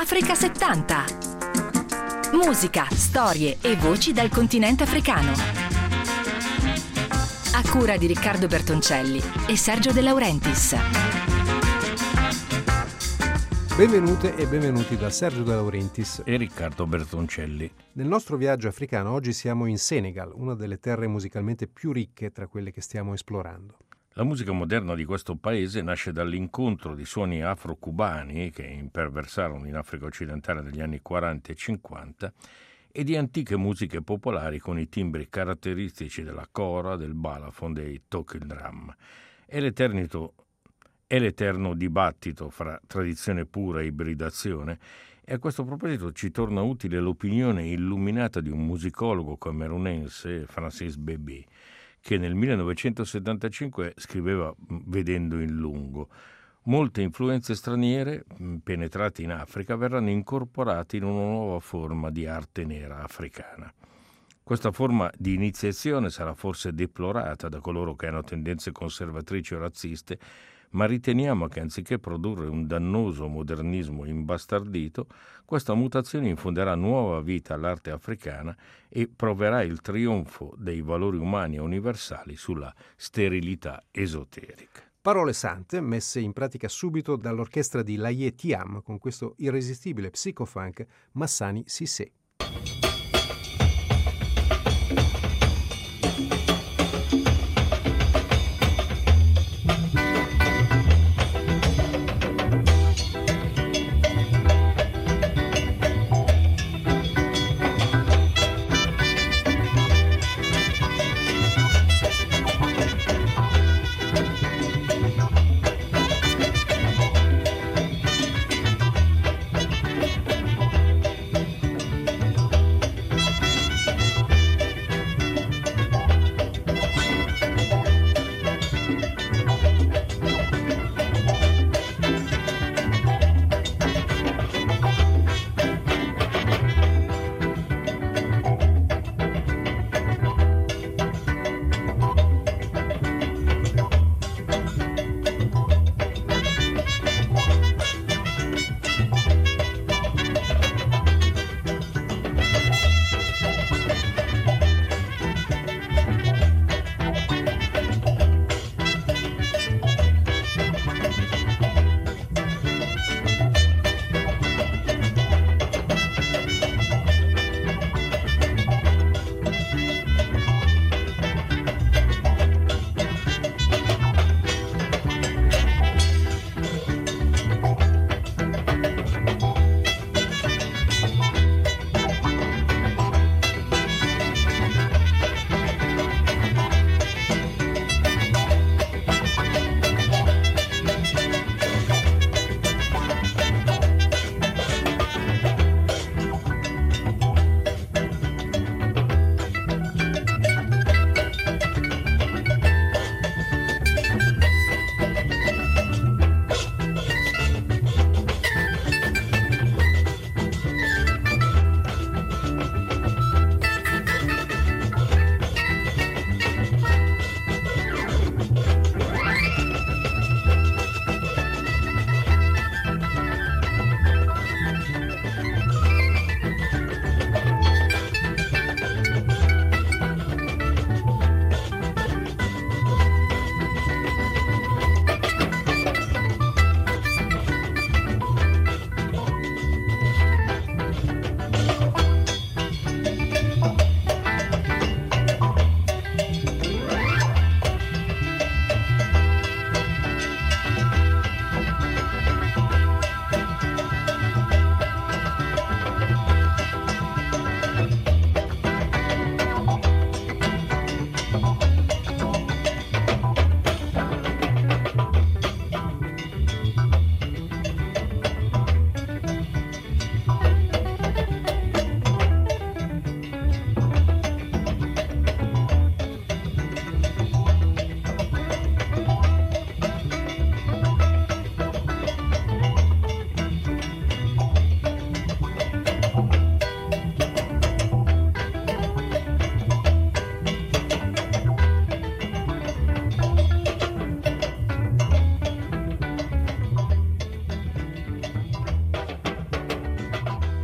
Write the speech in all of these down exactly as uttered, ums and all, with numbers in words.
Africa settanta. Musica, storie e voci dal continente africano. A cura di Riccardo Bertoncelli e Sergio De Laurentiis. Benvenute e benvenuti da Sergio De Laurentiis e Riccardo Bertoncelli. Nel nostro viaggio africano oggi siamo in Senegal, una delle terre musicalmente più ricche tra quelle che stiamo esplorando. La musica moderna di questo paese nasce dall'incontro di suoni afro-cubani che imperversarono in Africa occidentale negli anni quaranta e cinquanta e di antiche musiche popolari con i timbri caratteristici della kora, del balafon, dei tokil drum. È l'eternito È l'eterno dibattito fra tradizione pura e ibridazione, e a questo proposito ci torna utile l'opinione illuminata di un musicologo camerunense, Francis Bébé, che nel millenovecentosettantacinque scriveva vedendo in lungo: molte influenze straniere penetrate in Africa verranno incorporate in una nuova forma di arte nera africana. Questa forma di iniziazione sarà forse deplorata da coloro che hanno tendenze conservatrici o razziste, ma riteniamo che anziché produrre un dannoso modernismo imbastardito, questa mutazione infonderà nuova vita all'arte africana e proverà il trionfo dei valori umani e universali sulla sterilità esoterica. Parole sante messe in pratica subito dall'orchestra di Laye Thiam con questo irresistibile psicofunk Massani Cissé.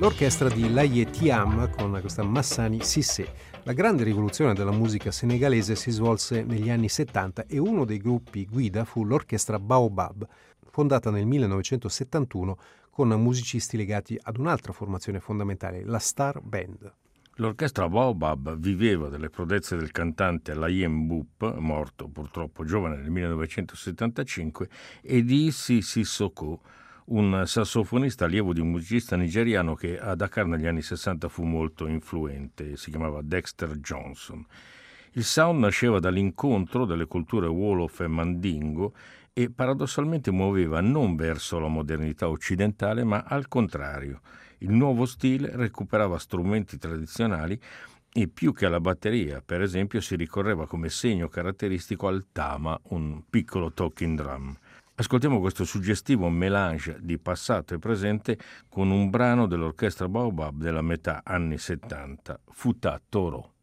l'orchestra di Laye Thiam con questa Massani Cissé. La grande rivoluzione della musica senegalese si svolse negli anni settanta e uno dei gruppi guida fu l'orchestra Baobab, fondata nel millenovecentosettantuno con musicisti legati ad un'altra formazione fondamentale, la Star Band. L'orchestra Baobab viveva delle prodezze del cantante Laye Mboup, morto purtroppo giovane nel millenovecentosettantacinque, e di Issy Sissoko, un sassofonista allievo di un musicista nigeriano che a Dakar negli anni sessanta fu molto influente, si chiamava Dexter Johnson. Il sound nasceva dall'incontro delle culture Wolof e Mandingo e paradossalmente muoveva non verso la modernità occidentale, ma al contrario. Il nuovo stile recuperava strumenti tradizionali e più che alla batteria, per esempio, si ricorreva come segno caratteristico al tama, un piccolo talking drum. Ascoltiamo questo suggestivo mélange di passato e presente con un brano dell'orchestra Baobab della metà anni settanta, Fouta Toro.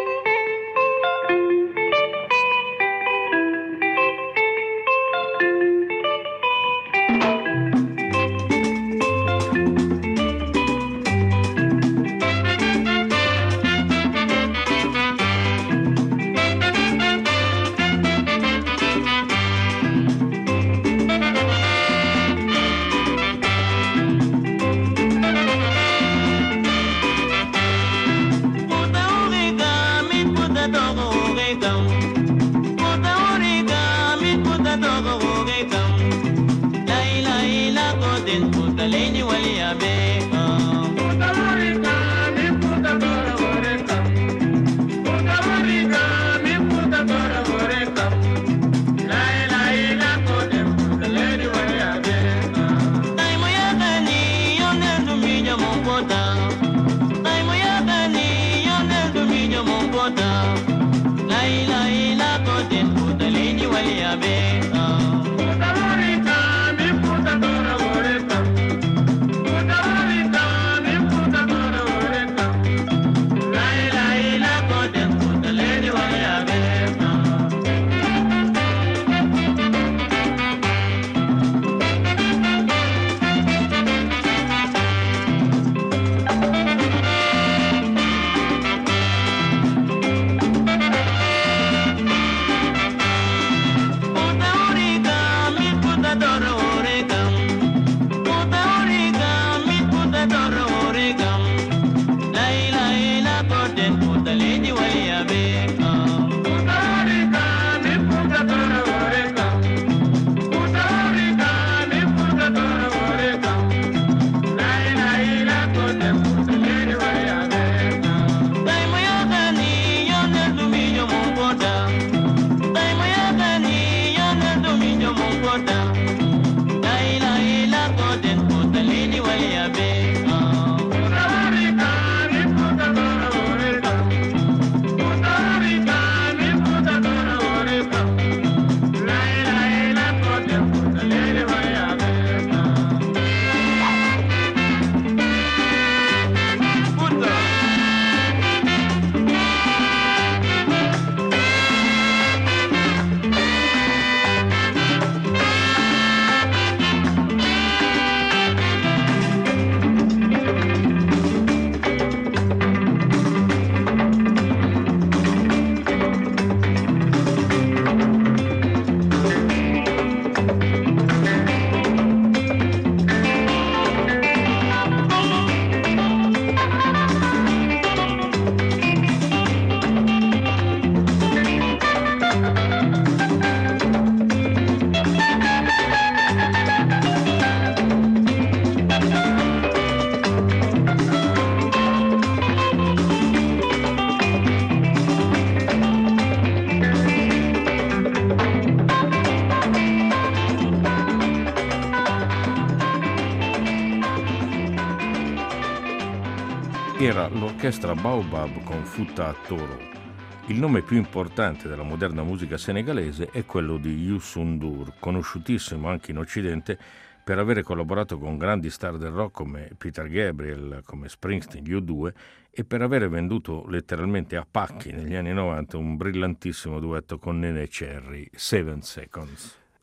Era l'orchestra Baobab con Fouta Toro. Il nome più importante della moderna musica senegalese è quello di Youssou N'Dour, conosciutissimo anche in Occidente per avere collaborato con grandi star del rock come Peter Gabriel, come Springsteen, gli U due, e per avere venduto letteralmente a pacchi negli anni novanta un brillantissimo duetto con Nene Cherry, Seven Seconds.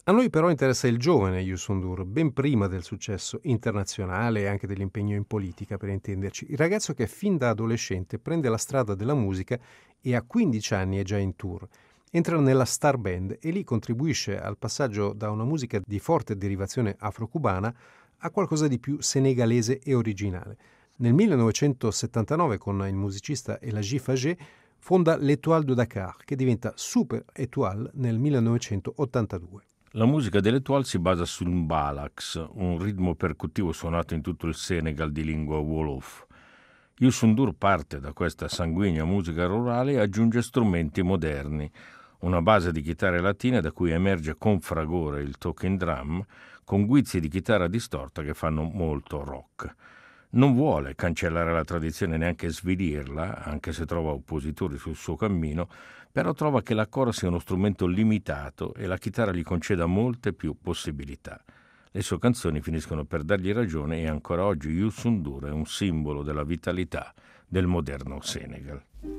A noi però interessa il giovane Youssou N'Dour, ben prima del successo internazionale e anche dell'impegno in politica, per intenderci. Il ragazzo che fin da adolescente prende la strada della musica e a quindici anni è già in tour. Entra nella Star Band e lì contribuisce al passaggio da una musica di forte derivazione afro-cubana a qualcosa di più senegalese e originale. Nel millenovecentosettantanove, con il musicista Elagi Fagé, fonda l'Étoile de Dakar, che diventa Super Étoile nel millenovecentottantadue. La musica dell'Étoile si basa sul mbalax, un ritmo percuttivo suonato in tutto il Senegal di lingua Wolof. Youssou N'Dour parte da questa sanguigna musica rurale e aggiunge strumenti moderni, una base di chitarre latine da cui emerge con fragore il talking drum, con guizzi di chitarra distorta che fanno molto rock. Non vuole cancellare la tradizione, neanche svilirla, anche se trova oppositori sul suo cammino, però trova che la cora sia uno strumento limitato e la chitarra gli conceda molte più possibilità. Le sue canzoni finiscono per dargli ragione e ancora oggi Youssou N'Dour è un simbolo della vitalità del moderno Senegal.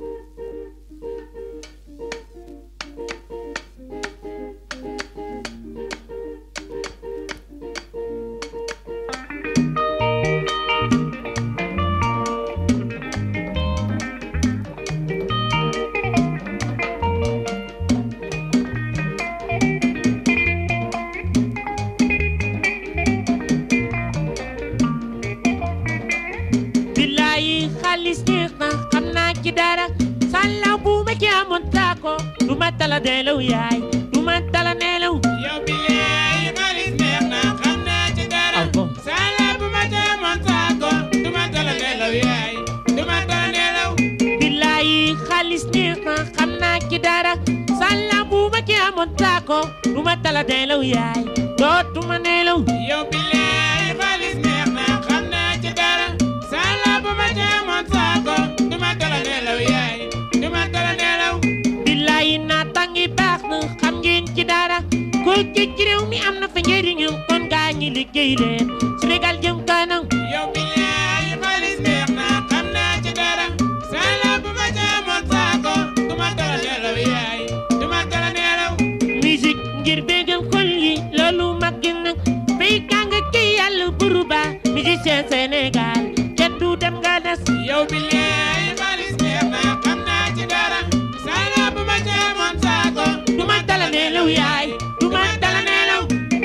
Tala nelaw yaay du ma tala nelaw yow bi yaay xaalis neex na xam naa ci dara sala bu ma demoon saako du ma tala nelaw yaay du ma tala nelaw billaay xaalis neex na xam naa ci dara sala bu ma demoon saako du ma tala nelaw yaay dootuma nelaw yow bi yaay xaalis neex na xam naa ci dara sala bu ma demoon saako du ma tala nelaw yaay du ma tala nelaw billaay na tangi baax na xam ngeen ci dara ko ci réew mi am na fa njëriñu kon gaa ñi liggéey leen Sénégal jëm kanam yow bi yaay xaalis neex na xam naa ci dara sala bu ma demoon saako du ma tala nelaw yaay du ma tala nelaw musique ngir bégal xol yi loolu mag na fay kàng ci yàlla buru ba musicien Sénégal kenn du dem nga des yow bi yaay xaalis neex na xam naa ci dara sala bu ma demoon saako du ma tala nelaw yaay du ma tala nelaw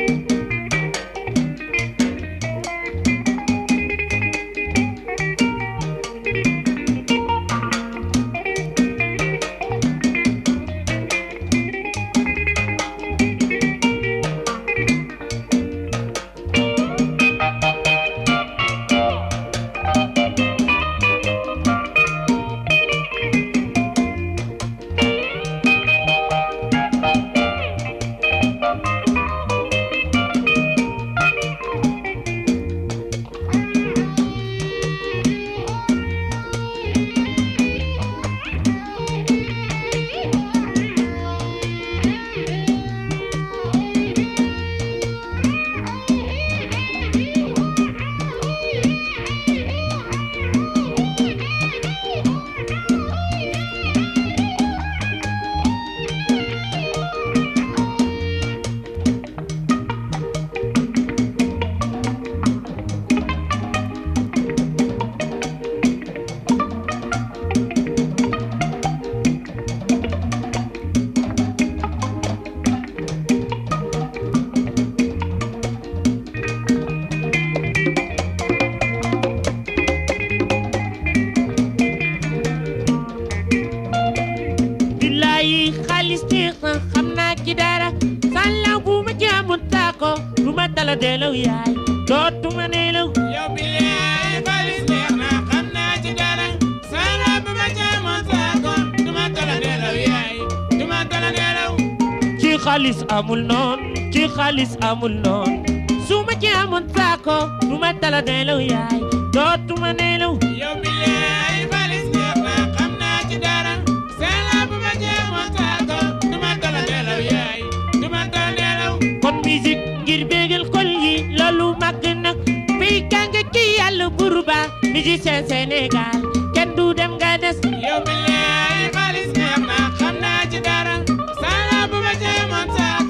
tala nelaw yaay dootuma nelaw yow bi yaay xaalis neex na xam naa ci dara sala bu ma demoon saako du ma tala nelaw yaay du ma tala nelaw ci xaalis amul noon ci xaalis amul noon su ma ci amoon saako du ma tala nelaw yaay dootuma nelaw yow bi yaay xaalis neex na xam naa ci dara sala bu ma demoon saako du ma tala nelaw yaay du ma tala nelaw kon musique ngir bégal xol yi loolu màgg na fii kàng ci yàlla buru ba musicien Sénégal kenn du dem nga des yow bi yaay xaalis neex na xam naa ci dara sala bu ma demoon saako du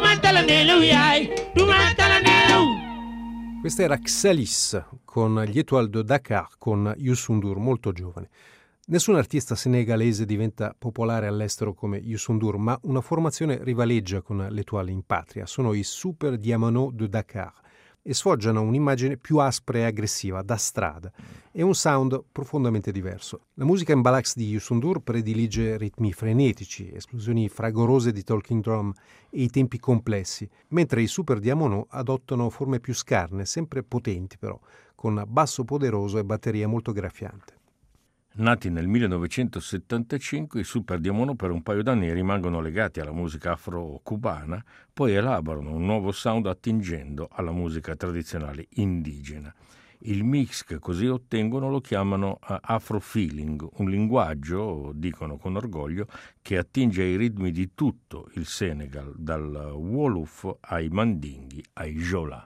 duma tala nelaw yaay duma tala nelaw. Questa era Xalis con gli Étoiles de Dakar con Youssou N'Dour, molto giovane. Nessun artista senegalese diventa popolare all'estero come Youssou N'Dour, ma una formazione rivaleggia con l'Étoile in patria. Sono i Super Diamono de Dakar e sfoggiano un'immagine più aspra e aggressiva, da strada, e un sound profondamente diverso. La musica in Mbalax di Youssou N'Dour predilige ritmi frenetici, esplosioni fragorose di talking drum e i tempi complessi, mentre i Super Diamono adottano forme più scarne, sempre potenti però, con basso poderoso e batteria molto graffiante. Nati nel millenovecentosettantacinque, i Super Diamono per un paio d'anni rimangono legati alla musica afro-cubana, poi elaborano un nuovo sound attingendo alla musica tradizionale indigena. Il mix che così ottengono lo chiamano Afro-feeling, un linguaggio, dicono con orgoglio, che attinge ai ritmi di tutto il Senegal, dal Wolof ai Mandinghi ai Jola.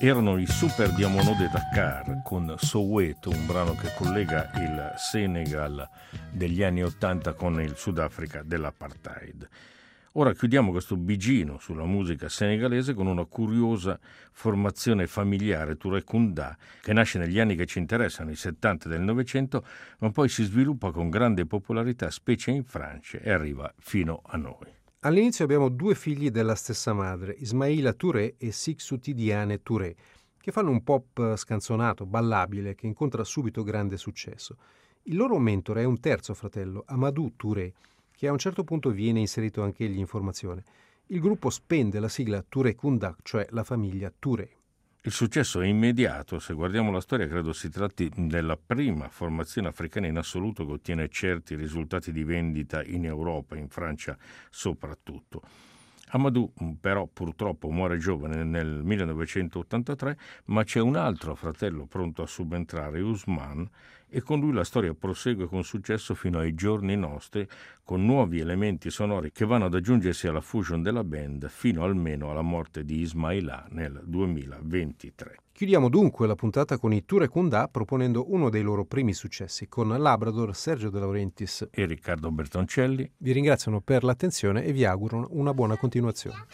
Erano i Super Diamono de Dakar con Soweto, un brano che collega il Senegal degli anni Ottanta con il Sudafrica dell'apartheid. Ora chiudiamo questo bigino sulla musica senegalese con una curiosa formazione familiare Touré Kunda, che nasce negli anni che ci interessano, i settanta del Novecento, ma poi si sviluppa con grande popolarità, specie in Francia, e arriva fino a noi. All'inizio abbiamo due figli della stessa madre, Ismaïla Touré e Sixou Tidiane Touré, che fanno un pop scanzonato, ballabile, che incontra subito grande successo. Il loro mentore è un terzo fratello, Amadou Touré, che a un certo punto viene inserito anche egli in formazione. Il gruppo spende la sigla Touré Kunda, cioè la famiglia Touré. Il successo è immediato. Se guardiamo la storia, credo si tratti della prima formazione africana in assoluto che ottiene certi risultati di vendita in Europa, in Francia soprattutto. Amadou però purtroppo muore giovane nel millenovecentottantatré, ma c'è un altro fratello pronto a subentrare, Ousmane, e con lui la storia prosegue con successo fino ai giorni nostri, con nuovi elementi sonori che vanno ad aggiungersi alla fusion della band fino almeno alla morte di Ismaïla nel duemilaventitré. Chiudiamo dunque la puntata con i Touré Kunda proponendo uno dei loro primi successi con Labrador, Sergio De Laurentiis e Riccardo Bertoncelli. Vi ringraziano per l'attenzione e vi augurano una buona continuazione.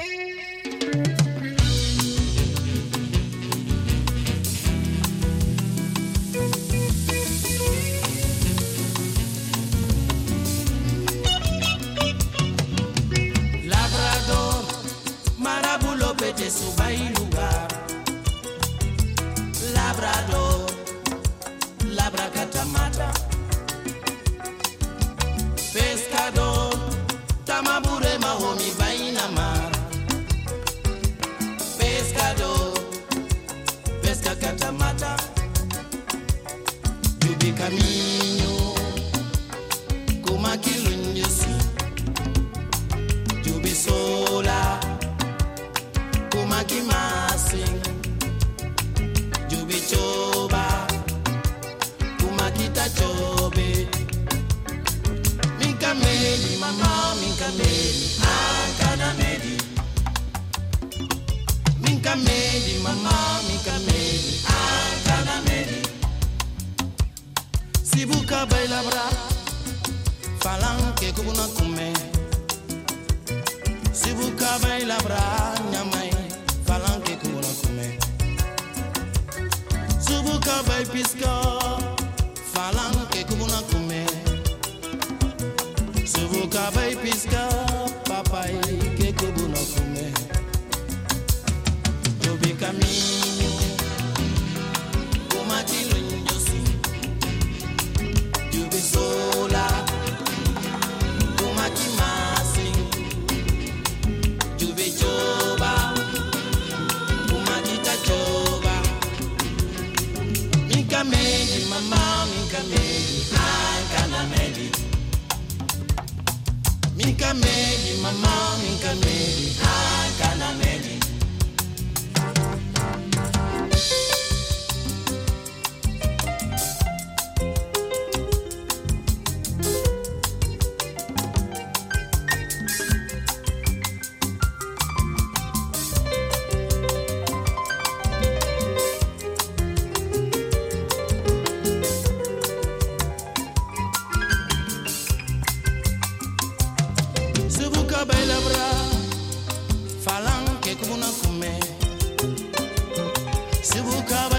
Pete subai lugar Labrador Labrakatamata Pescador Tamabure mahomi baina mar Pescador Pesca katamata Jubi caminho Kuma kilunjusi Jubi sola Kumaki masing Jubi choba Kumaki ta chobe Minka medi mama minka medi Ankana medi Minka medi mama minka medi Ankana medi Sibuka baila bra Falanke kubuna kume Sibuka baila bra nyamai Falanke kubuna kume Sibuka bai pisco Falanke kubuna kume Sibuka bai pisca papai ke kubuna kume Jobi caminho Kuma kilunjosi Jobi sola Kuma kimasi Juve choba, umatita choba. Minka medi mama, minka medi, ankana medi. Minka medi mama, minka medi, ankana medi. Falanke kubuna kume Sibuka